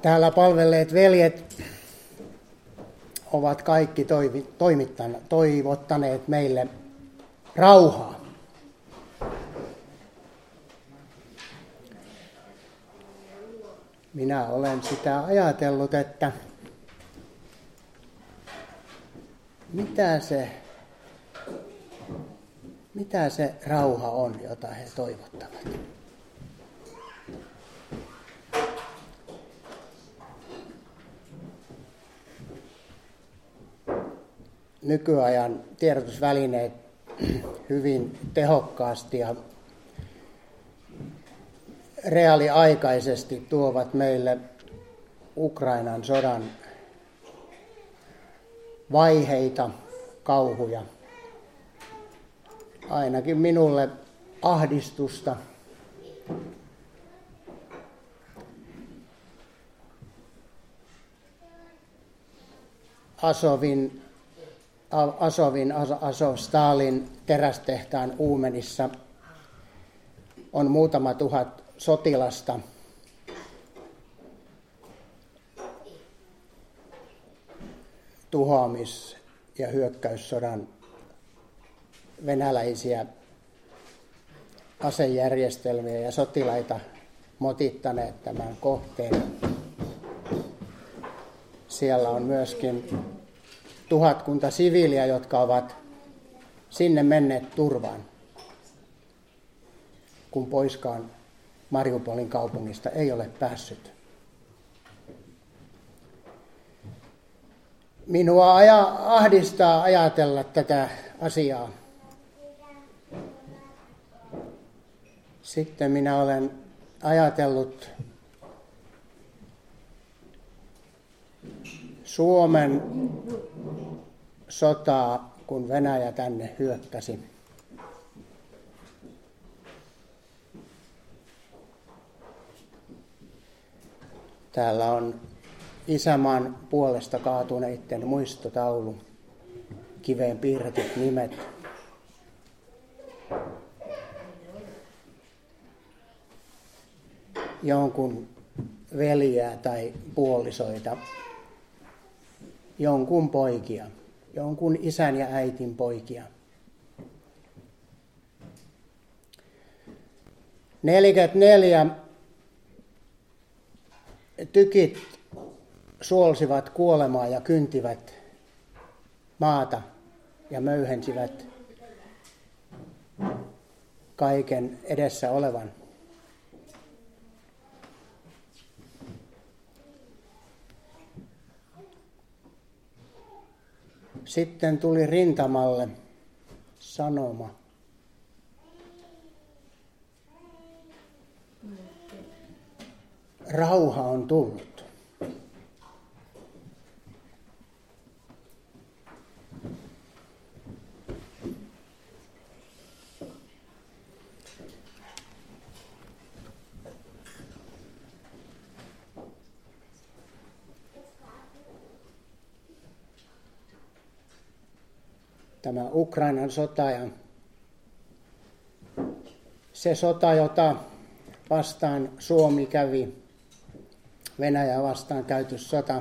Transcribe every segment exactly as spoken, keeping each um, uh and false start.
Täällä palvelleet veljet ovat kaikki toivottaneet meille rauhaa. Minä olen sitä ajatellut, että mitä se, mitä se rauha on, jota he toivottavat. Nykyajan tiedotusvälineet hyvin tehokkaasti ja reaaliaikaisesti tuovat meille Ukrainan sodan vaiheita, kauhuja. Ainakin minulle ahdistusta. Asovin, Asovin Azovstalin terästehtaan uumenissa on muutama tuhat sotilasta. Tuhoamis- ja hyökkäyssodan venäläisiä asejärjestelmiä ja sotilaita motittaneet tämän kohteen. Siellä on myöskin tuhatkunta siviiliä, jotka ovat sinne menneet turvaan, kun poiskaan Mariupolin kaupungista ei ole päässyt. Minua aja, ahdistaa ajatella tätä asiaa. Sitten minä olen ajatellut Suomen sotaa, kun Venäjä tänne hyökkäsi. Täällä on isänmaan puolesta kaatuneiden muistotaulu, kiveen piirretyt nimet. Jonkun veljeä tai puolisoita, jonkun poikia, jonkun isän ja äitin poikia. neljäkymmentäneljä tykit suolsivat kuolemaa ja kyntivät maata ja möyhensivät kaiken edessä olevan. Sitten tuli rintamalle sanoma. Rauha on tullut. Tämä Ukrainan sota ja se sota, jota vastaan Suomi kävi, Venäjää vastaan käyty sota,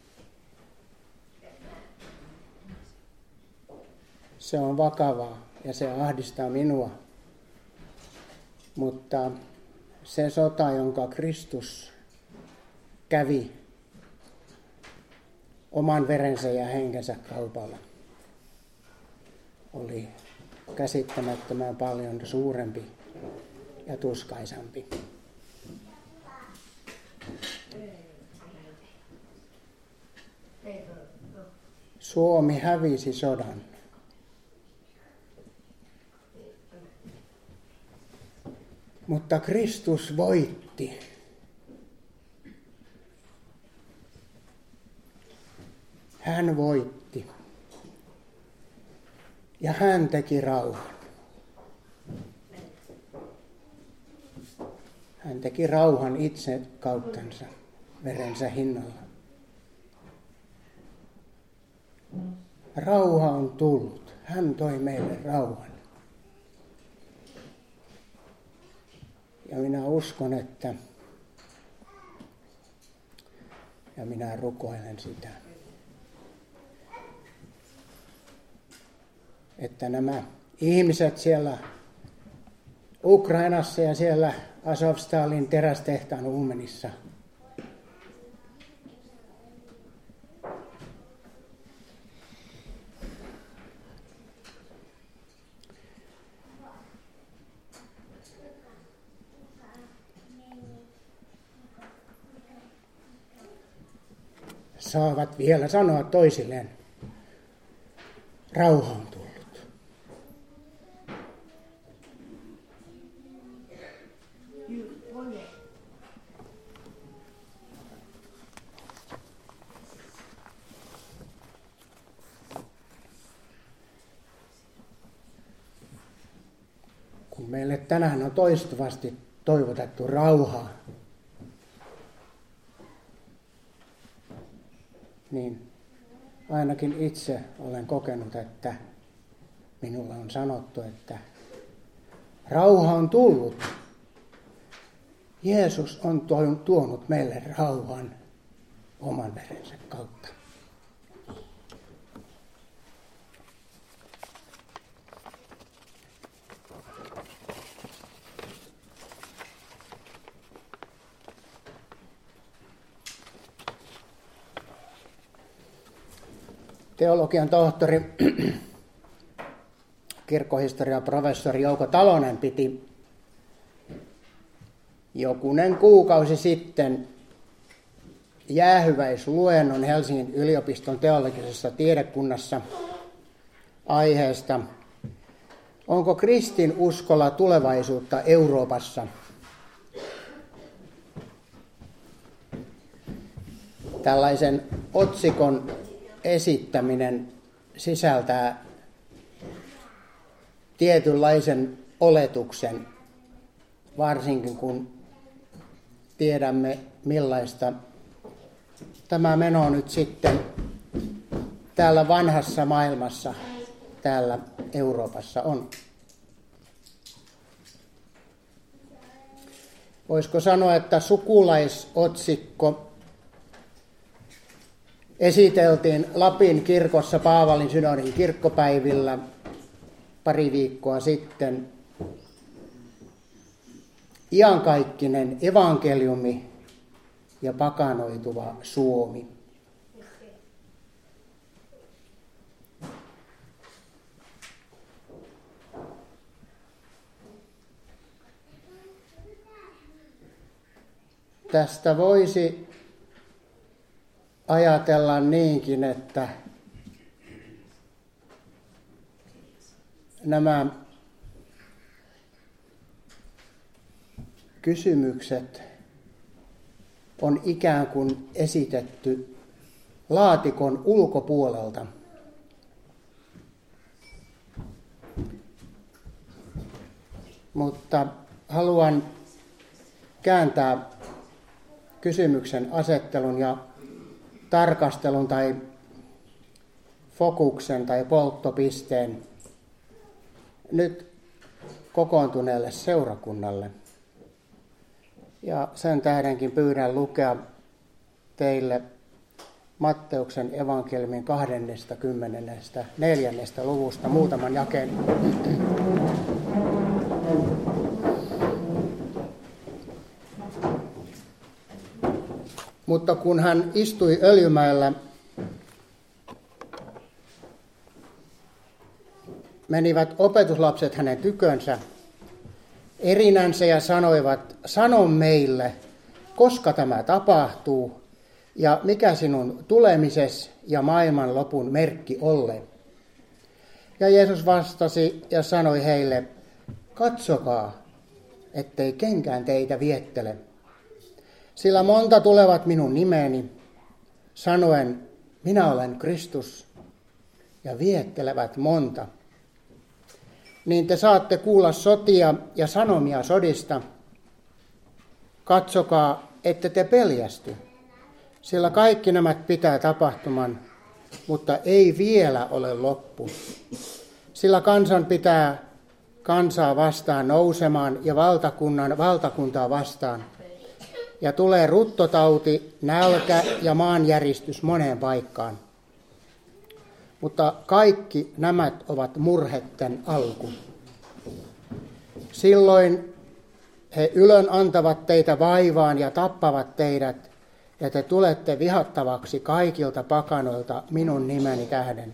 se on vakavaa ja se ahdistaa minua. Mutta se sota, jonka Kristus kävi oman verensä ja henkensä kaupalla, oli käsittämättömän paljon suurempi ja tuskaisampi. Suomi hävisi sodan. Mutta Kristus voitti. Hän voitti. Ja hän teki rauhan. Hän teki rauhan itse kauttansa, verensä hinnalla. Rauha on tullut. Hän toi meille rauhan. Ja minä uskon, että ja minä rukoilen sitä. Että nämä ihmiset siellä Ukrainassa ja siellä Azovstalin terästehtaan Uumenissa saavat vielä sanoa toisilleen, rauha on tullut. Kun meille tänään on toistuvasti toivotettu rauhaa, niin ainakin itse olen kokenut, että minulle on sanottu, että rauha on tullut. Jeesus on tuonut meille rauhan oman verensä kautta. Teologian tohtori, kirkkohistorian professori Jouko Talonen piti jokunen kuukausi sitten jäähyväisluennon Helsingin yliopiston teologisessa tiedekunnassa aiheesta onko kristinuskolla tulevaisuutta Euroopassa? Tällaisen otsikon esittäminen sisältää tietynlaisen oletuksen, varsinkin kun tiedämme millaista tämä meno nyt sitten täällä vanhassa maailmassa, täällä Euroopassa on. Voisiko sanoa, että sukulaisotsikko esiteltiin Lapin kirkossa Paavalin synodin kirkkopäivillä pari viikkoa sitten. Iankaikkinen evankeliumi ja pakanoituva Suomi. Tästä voisi ajatella niinkin, että nämä kysymykset on ikään kuin esitetty laatikon ulkopuolelta. Mutta haluan kääntää kysymyksen asettelun ja tarkastelun tai fokuksen tai polttopisteen nyt kokoontuneelle seurakunnalle. Ja sen tähdenkin pyydän lukea teille Matteuksen evankeliumin kaksikymmentäneljä luvusta muutaman jakeen. Mutta kun hän istui Öljymäellä, menivät opetuslapset hänen tykönsä erinänsä ja sanoivat, sano meille, koska tämä tapahtuu ja mikä sinun tulemises ja maailman lopun merkki olle. Ja Jeesus vastasi ja sanoi heille, katsokaa, ettei kenkään teitä viettele. Sillä monta tulevat minun nimeeni, sanoen, minä olen Kristus, ja viettelevät monta. Niin te saatte kuulla sotia ja sanomia sodista. Katsokaa, ette te peljästy, sillä kaikki nämä pitää tapahtuman, mutta ei vielä ole loppu. Sillä kansan pitää kansaa vastaan nousemaan ja valtakunnan valtakuntaa vastaan. ja tulee ruttotauti, nälkä ja maanjäristys moneen paikkaan. Mutta kaikki nämä ovat murhetten alku. Silloin he ylön antavat teitä vaivaan ja tappavat teidät, ja te tulette vihattavaksi kaikilta pakanoilta minun nimeni tähden.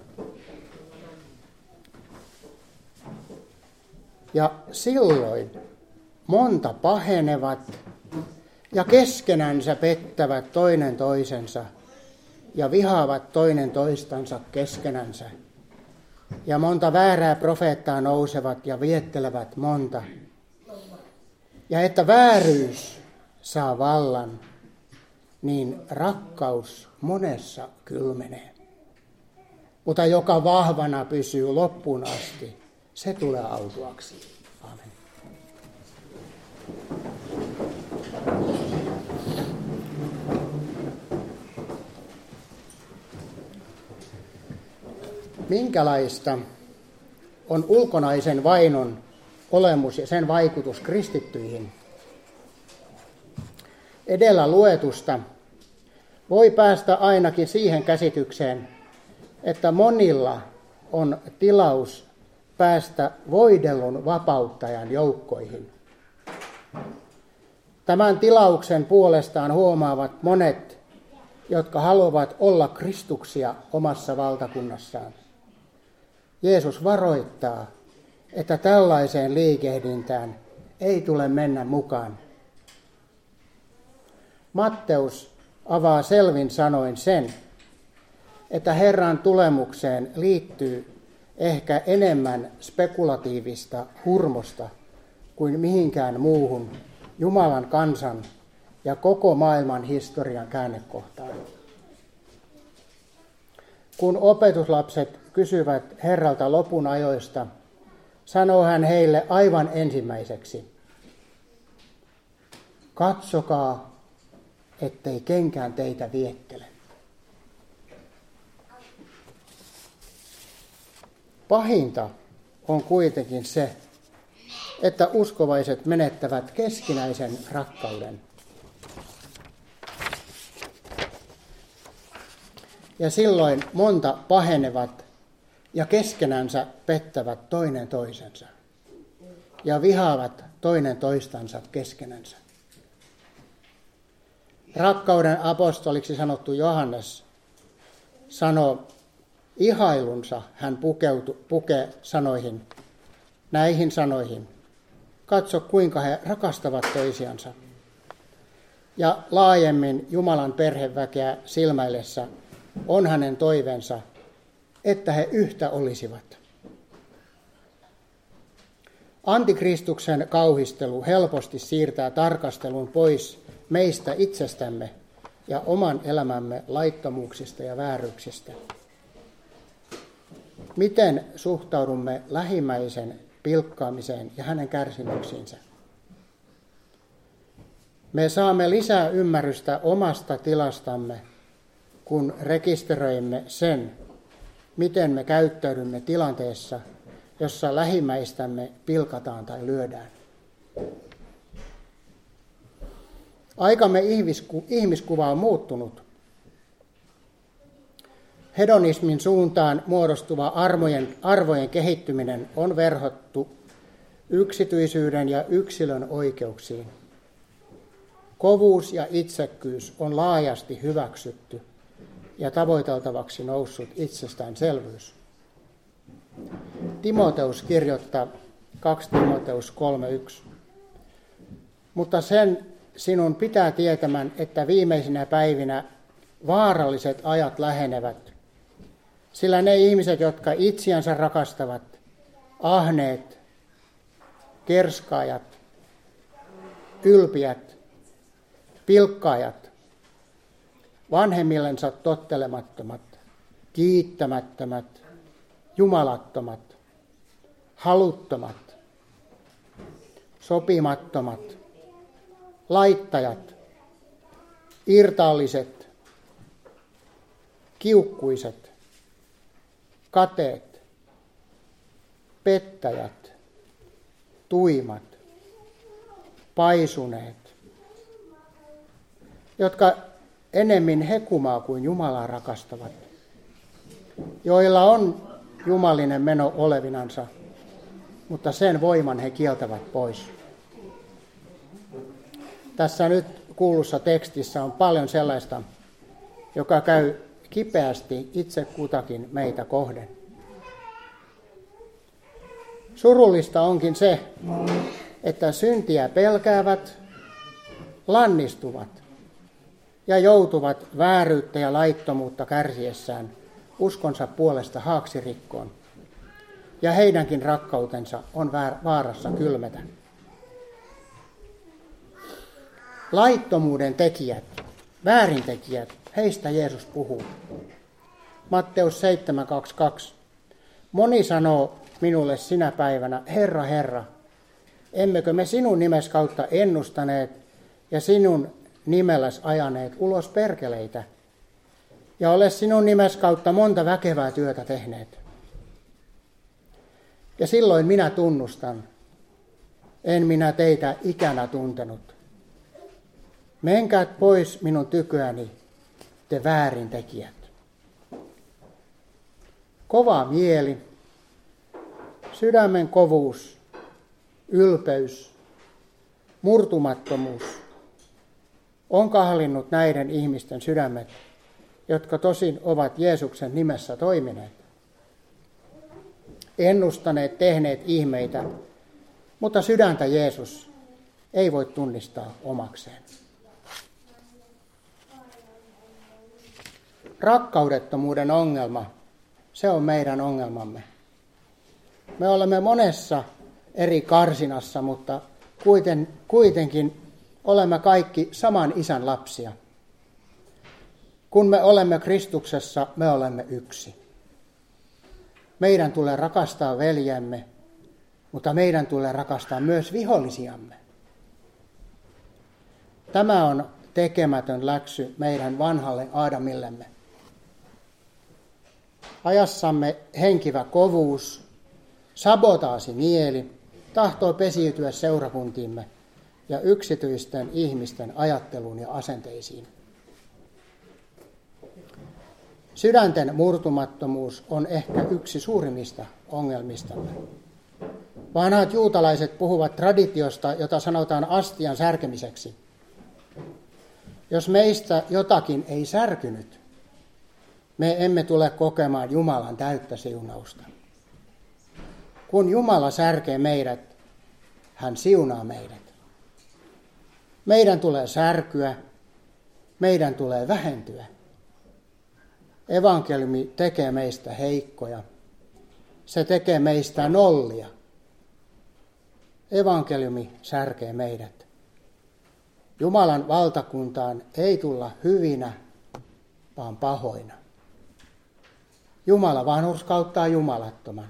Ja silloin monta pahenevat ja keskenänsä pettävät toinen toisensa ja vihaavat toinen toistansa keskenänsä. Ja monta väärää profeettaa nousevat ja viettelevät monta. Ja että vääryys saa vallan, niin rakkaus monessa kylmenee. Mutta joka vahvana pysyy loppuun asti, se tulee autuaksi. Amen. Minkälaista on ulkonaisen vainon olemus ja sen vaikutus kristittyihin? Edellä luetusta voi päästä ainakin siihen käsitykseen, että monilla on tilaus päästä voidellun vapauttajan joukkoihin. Tämän tilauksen puolestaan huomaavat monet, jotka haluavat olla Kristuksia omassa valtakunnassaan. Jeesus varoittaa, että tällaiseen liikehdintään ei tule mennä mukaan. Matteus avaa selvin sanoin sen, että Herran tulemukseen liittyy ehkä enemmän spekulatiivista hurmosta kuin mihinkään muuhun Jumalan kansan ja koko maailman historian käännekohtaan. Kun opetuslapset kysyvät Herralta lopun ajoista, sanoo hän heille aivan ensimmäiseksi: katsokaa, ettei kenkään teitä viettele. Pahinta on kuitenkin se, että uskovaiset menettävät keskinäisen rakkauden. Ja silloin monta pahenevat ja keskenänsä pettävät toinen toisensa ja vihaavat toinen toistansa keskenänsä. Rakkauden apostoliksi sanottu Johannes sanoo, ihailunsa hän pukeutu, pukee sanoihin, näihin sanoihin. Katso, kuinka he rakastavat toisiansa. Ja laajemmin Jumalan perheväkeä silmäillessä on hänen toiveensa, että he yhtä olisivat. Antikristuksen kauhistelu helposti siirtää tarkastelun pois meistä itsestämme ja oman elämämme laittomuuksista ja vääryyksistä. Miten suhtaudumme lähimmäisen pilkkaamiseen ja hänen kärsimyksiinsä? Me saamme lisää ymmärrystä omasta tilastamme, kun rekisteröimme sen, miten me käyttäydymme tilanteessa, jossa lähimmäistämme pilkataan tai lyödään. Aikamme ihmiskuva on muuttunut. Hedonismin suuntaan muodostuva armojen, arvojen kehittyminen on verhottu yksityisyyden ja yksilön oikeuksiin. Kovuus ja itsekkyys on laajasti hyväksytty ja tavoiteltavaksi noussut itsestäänselvyys. Timoteus kirjoittaa toinen Timoteus kolme yksi. Mutta sen sinun pitää tietämään, että viimeisinä päivinä vaaralliset ajat lähenevät, sillä ne ihmiset, jotka itseänsä rakastavat, ahneet, kerskaajat, ylpiät, pilkkaajat, vanhemmillensa tottelemattomat, kiittämättömät, jumalattomat, haluttomat, sopimattomat, laittajat, irtaalliset, kiukkuiset, kateet, pettäjät, tuimat, paisuneet, jotka enemmän hekumaa kuin Jumalaa rakastavat, joilla on jumalinen meno olevinansa, mutta sen voiman he kieltävät pois. Tässä nyt kuulussa tekstissä on paljon sellaista, joka käy kipeästi itse kutakin meitä kohden. Surullista onkin se, että syntiä pelkäävät, lannistuvat ja joutuvat vääryyttä ja laittomuutta kärsiessään uskonsa puolesta haaksirikkoon. Ja heidänkin rakkautensa on vaarassa kylmetä. Laittomuuden tekijät, väärintekijät, heistä Jeesus puhuu. Matteus seitsemän kaksikymmentäkaksi. Moni sanoo minulle sinä päivänä, Herra, Herra, emmekö me sinun nimes kautta ennustaneet ja sinun nimelläsi ajaneet ulos perkeleitä ja ole sinun nimes kautta monta väkevää työtä tehneet. Ja silloin minä tunnustan, en minä teitä ikänä tuntenut. Menkää pois minun tyköäni, te väärintekijät. Kova mieli, sydämen kovuus, ylpeys, murtumattomuus on kahlinnut näiden ihmisten sydämet, jotka tosin ovat Jeesuksen nimessä toimineet. Ennustaneet, tehneet ihmeitä, mutta sydäntä Jeesus ei voi tunnistaa omakseen. Rakkaudettomuuden ongelma, se on meidän ongelmamme. Me olemme monessa eri karsinassa, mutta kuiten, kuitenkin olemme kaikki saman isän lapsia. Kun me olemme Kristuksessa, me olemme yksi. Meidän tulee rakastaa veljemme, mutta meidän tulee rakastaa myös vihollisiamme. Tämä on tekemätön läksy meidän vanhalle Aadamillemme. Ajassamme henkivä kovuus, sabotaasi mieli, tahtoo pesiytyä seurakuntiimme ja yksityisten ihmisten ajatteluun ja asenteisiin. Sydänten murtumattomuus on ehkä yksi suurimmista ongelmistamme. Vanhat juutalaiset puhuvat traditiosta, jota sanotaan astian särkemiseksi. Jos meistä jotakin ei särkynyt, me emme tule kokemaan Jumalan täyttä siunausta. Kun Jumala särkee meidät, hän siunaa meidät. Meidän tulee särkyä, meidän tulee vähentyä. Evankeliumi tekee meistä heikkoja. Se tekee meistä nollia. Evankeliumi särkee meidät. Jumalan valtakuntaan ei tulla hyvinä, vaan pahoina. Jumala vanhurskauttaa jumalattoman.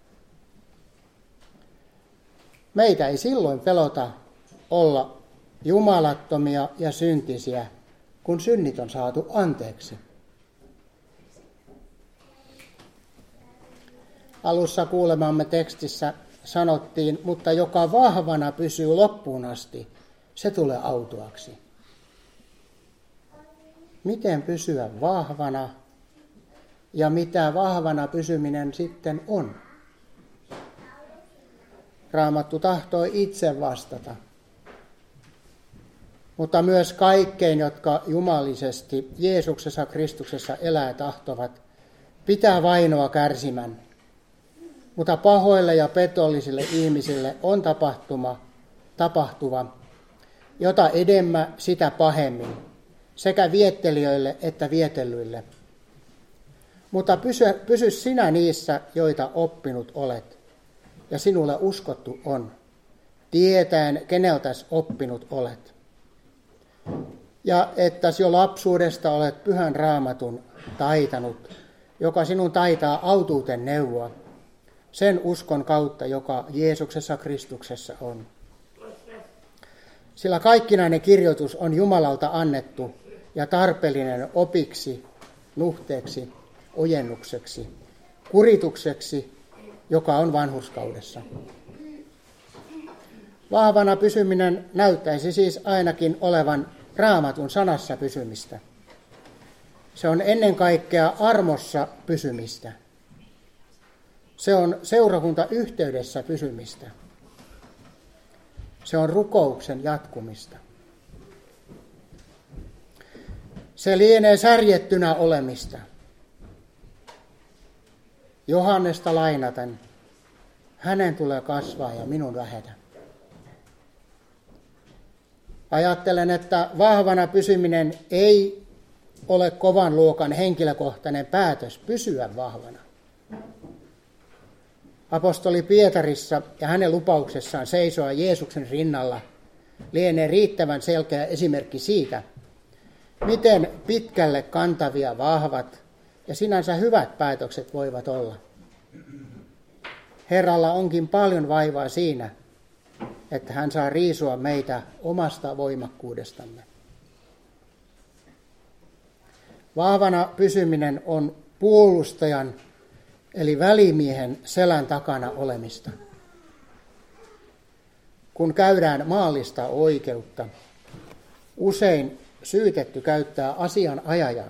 Meitä ei silloin pelota olla jumalattomia ja syntisiä, kun synnit on saatu anteeksi. Alussa kuulemamme tekstissä sanottiin, mutta joka vahvana pysyy loppuun asti, se tulee autuaksi. Miten pysyä vahvana ja mitä vahvana pysyminen sitten on? Raamattu tahtoi itse vastata, mutta myös kaikkein, jotka jumalisesti Jeesuksessa Kristuksessa elää tahtovat, pitää vainoa kärsimän. Mutta pahoille ja petollisille ihmisille on tapahtuma, tapahtuva, jota edemmä sitä pahemmin, sekä viettelijöille että vietellyille. Mutta pysy, pysy sinä niissä, joita oppinut olet, ja sinulle uskottu on, tietäen keneltäs oppinut olet. Ja että jo lapsuudesta olet pyhän raamatun taitanut, joka sinun taitaa autuuten neuvoa, sen uskon kautta, joka Jeesuksessa Kristuksessa on. Sillä kaikkinainen kirjoitus on Jumalalta annettu ja tarpeellinen opiksi, nuhteeksi, ojennukseksi, kuritukseksi, joka on vanhurskaudessa. Vahvana pysyminen näyttäisi siis ainakin olevan Raamatun sanassa pysymistä. Se on ennen kaikkea armossa pysymistä. Se on seurakuntayhteydessä pysymistä. Se on rukouksen jatkumista. Se lienee särjettynä olemista. Johannesta lainaten, hänen tulee kasvaa ja minun vähetä. Ajattelen, että vahvana pysyminen ei ole kovan luokan henkilökohtainen päätös pysyä vahvana. Apostoli Pietarissa ja hänen lupauksessaan seisoa Jeesuksen rinnalla lienee riittävän selkeä esimerkki siitä, miten pitkälle kantavia, vahvat ja sinänsä hyvät päätökset voivat olla. Herralla onkin paljon vaivaa siinä, että hän saa riisua meitä omasta voimakkuudestamme. Vahvana pysyminen on puolustajan eli välimiehen selän takana olemista. Kun käydään maallista oikeutta, usein syytetty käyttää asianajajaa.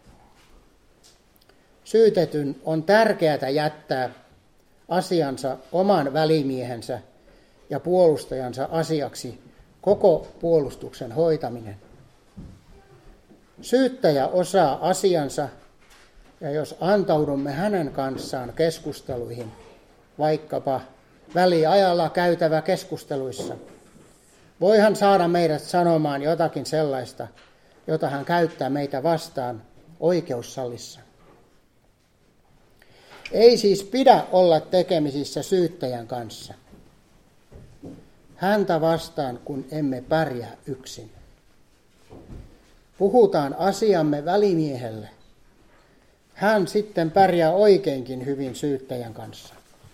Syytetyn on tärkeää jättää asiansa oman välimiehensä ja puolustajansa asiaksi koko puolustuksen hoitaminen. Syyttäjä osaa asiansa, ja jos antaudumme hänen kanssaan keskusteluihin, vaikkapa väliajalla käytävä keskusteluissa, voi hän saada meidät sanomaan jotakin sellaista, jota hän käyttää meitä vastaan oikeussalissa. Ei siis pidä olla tekemisissä syyttäjän kanssa. Häntä vastaan, kun emme pärjää yksin. Puhutaan asiamme välimiehelle. Hän sitten pärjää oikeinkin hyvin syyttäjän kanssa.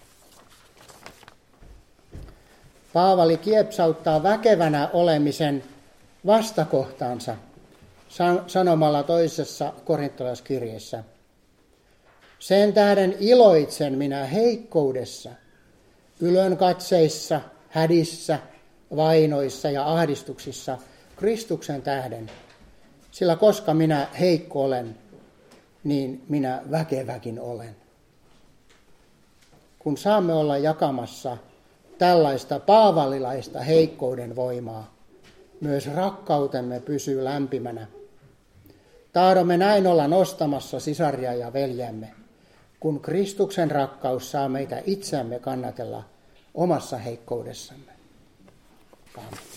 Paavali kiepsauttaa väkevänä olemisen vastakohtaansa sanomalla toisessa korintolaiskirjeessä. Sen tähden iloitsen minä heikkoudessa, ylonkatseissa, hädissä, vainoissa ja ahdistuksissa Kristuksen tähden. Sillä koska minä heikko olen, niin minä väkeväkin olen. Kun saamme olla jakamassa tällaista paavalilaista heikkouden voimaa, myös rakkautemme pysyy lämpimänä. Tahdomme näin olla nostamassa sisaria ja veljämme, kun Kristuksen rakkaus saa meitä itseämme kannatella omassa heikkoudessamme. Amen.